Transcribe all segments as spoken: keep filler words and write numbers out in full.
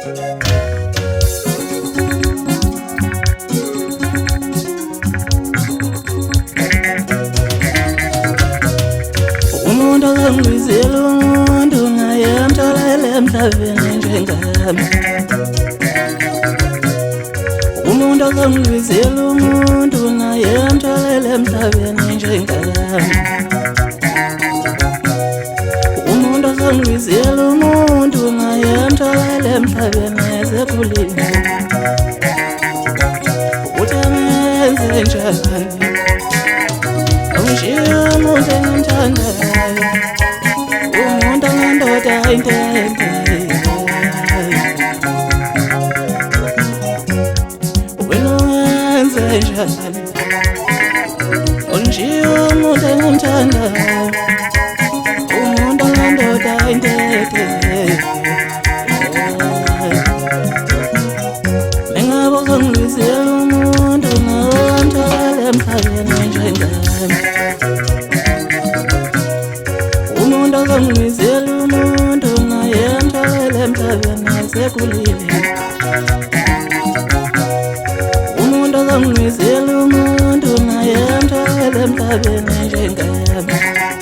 Umuntu ongizile umuntu ngaye amtholele emhlabeni njengami. Umuntu ongizile umuntu ngaye amtholele emhlabeni njengami. Umuntu ongizile umuntu ngaye amtholele emhlabeni esekhulile. Uthi amenze njani? Angishiye umuntu engimthandayo, umuntu ongendoda intende. Wena ungenze njani? Angishiye umuntu engimthandayo, umuntu ongendoda intende. Mengabe uzongizile umuntu ngamthola emhlabeni njengami. Umuntu ongizile umuntu ngaye amtholele emhlabeni esekhulile. Umuntu ongizile umuntu ngaye amtholele emhlabeni njengami.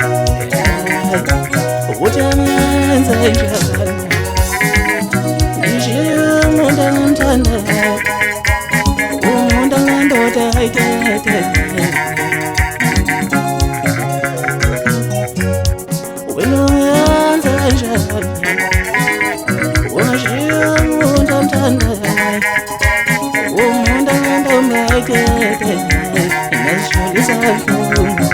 Uthi amenze njani? Ngishiye umuntu engimthandayo, umuntu ongendoda intende. Wena ungenze njani? Ungishiye umuntu omthandayo, umuntu ongendoda intende. Nesijolisa kabuhlungu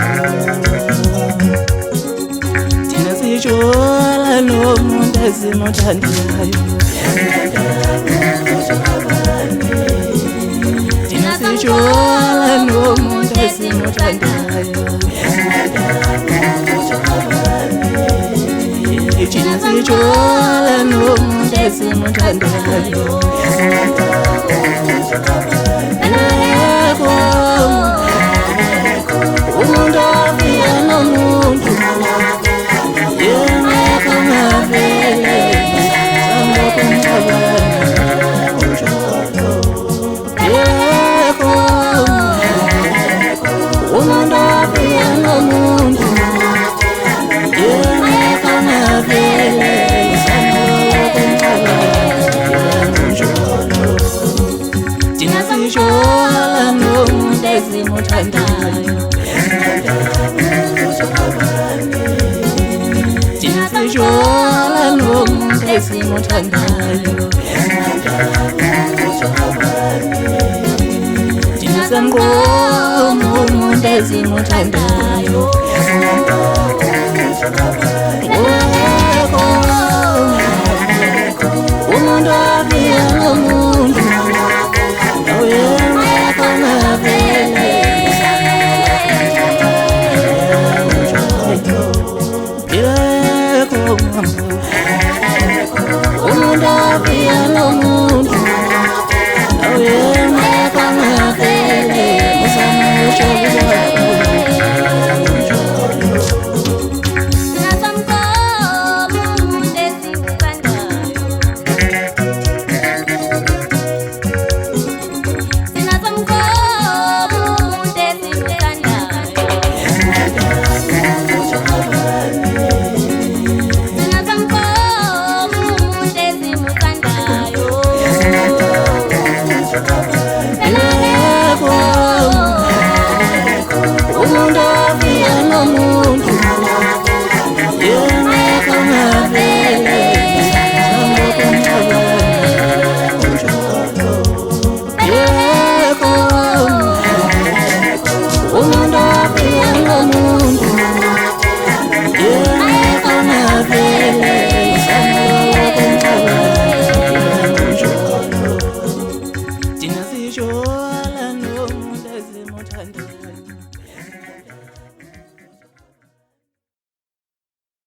thina sijola nomuntu esimuthandayo. Thina sijola nomuntu esimuthandayo. Thina sijola nomuntu esimuthandayo. Umuntu afika nomuntu yengekho ngavele samukho ngicabana unjalo. Yekho umuntu afika nomuntu yengekho ngavele samukho ngicabana unjalo. Thina sijola nomuntu esimuthandayo. Thina sijola nomuntu esimuthandayo. Thina samgqoma umuntu esimuthandayo. Yekho umuntu afika nomuntu yengekho ngavele umuntu afika nomuntu yengekho ngavele Thina sijola nomuntu esimuthandayo.